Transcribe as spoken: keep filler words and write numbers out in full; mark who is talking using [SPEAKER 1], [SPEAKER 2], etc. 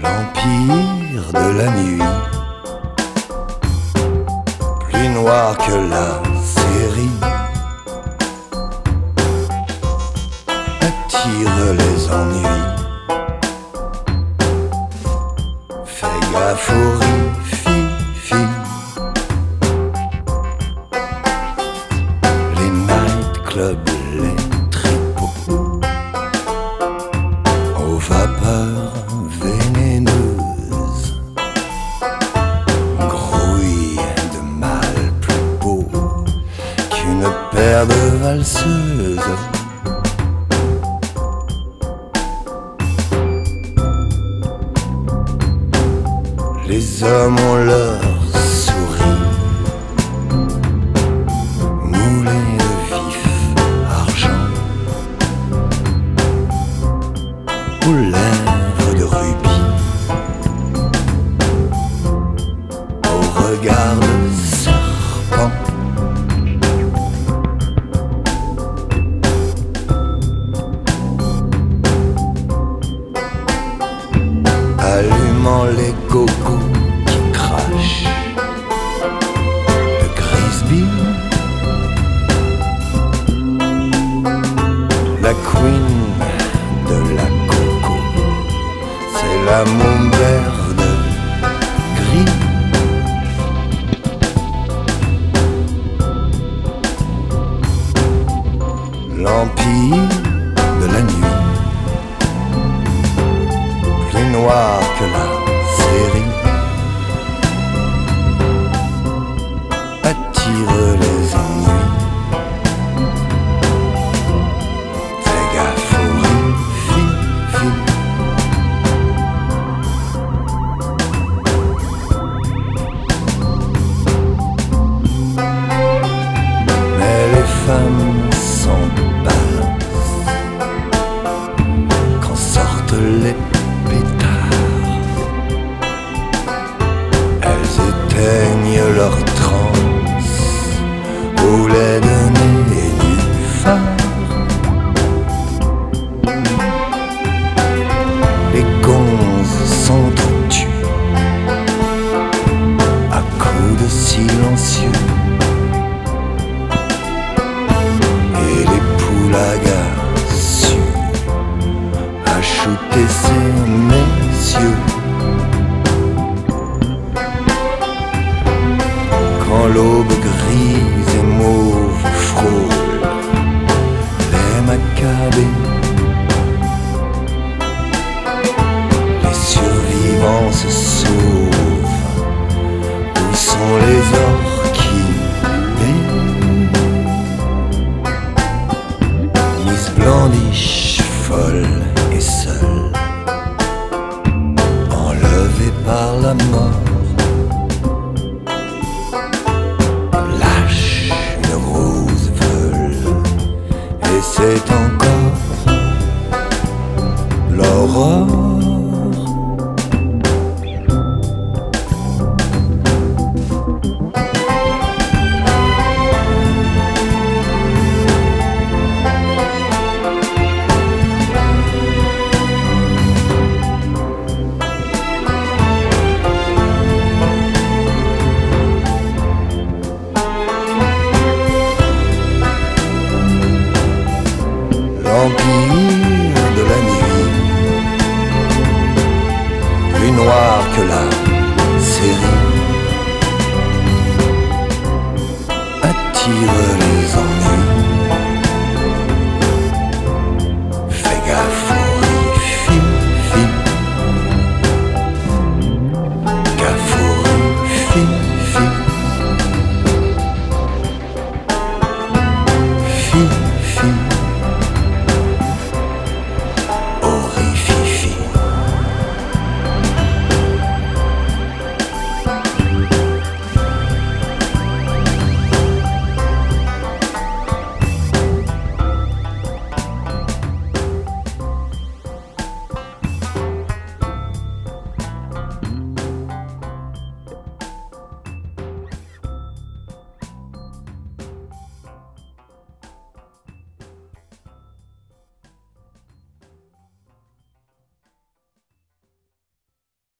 [SPEAKER 1] L'empire de la nuit, plus noir que la série, attire les ennuis. Fais gaffe aux rififi, les nightclubs, les tripots, aux vapeurs vénéneuses, grouille de mal plus beau qu'une paire de valseuses. Les hommes ont leur sourire moulés de vif argent, aux lèvres de rubis, au regard de serpent. Allumant les cocos qui crachent le Grisby, la queen de la coco, c'est la Montberde gris. L'empire de la nuit, plus noir que la série, attire les ennuis. Fais gaffe aux rififi, mais les femmes s'embarrassent quand sortent les pétards. Elles éteignent leur transe au lait de nénuphar. Les gonzes s'entretuent à coups de silencieux, et les poulagas suent à shooter ces messieurs. Quand l'aube grise et mauve frôle les macabées, les survivants se sauvent. Où sont les orchidées? Miss Blandiche, folle et seule, enlevée par la mort, lâche une rose veule, et c'est encore l'aurore. L'empire de la nuit, plus noir que la série, attire